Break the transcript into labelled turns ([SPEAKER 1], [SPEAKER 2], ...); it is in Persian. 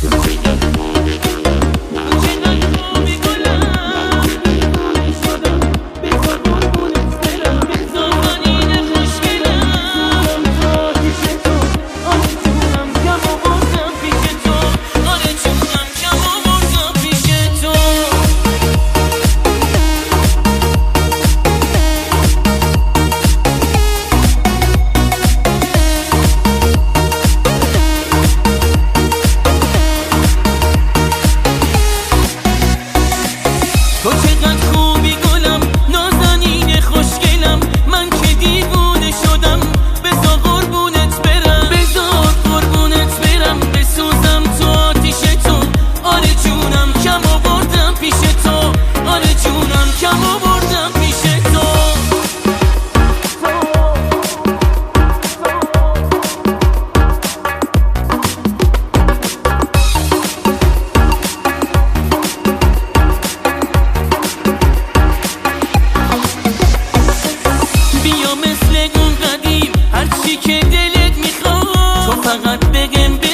[SPEAKER 1] تو چقدر خوبی گلم، نازنین خوشگلم، من که دیوونه شدم. بذار قربونت برم، بذار قربونت برم، بسوزم تو آتیش تو. آره جونم کم آوردم پیش تو، آره جونم کم آوردم پیش تو. مثل اون قدیم هرچی که دلت میخواد، تو فقط بگم